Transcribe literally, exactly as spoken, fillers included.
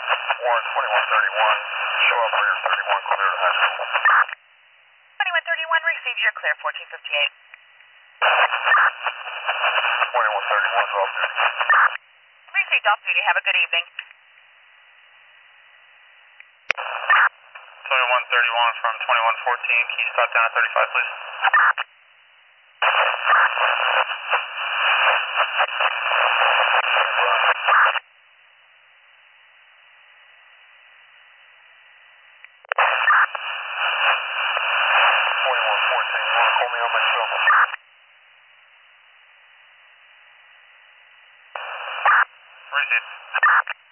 Warren twenty-one thirty-one, show up rear thirty-one, clear to high school. twenty-one thirty-one, receive your clear, fourteen fifty-eight. twenty-one thirty-one, off duty. Received off duty, have a good evening. twenty-one thirty-one from twenty-one fourteen, can you stop down at thirty-five, please? twenty-one fourteen, you want to call me on my cell phone? Received.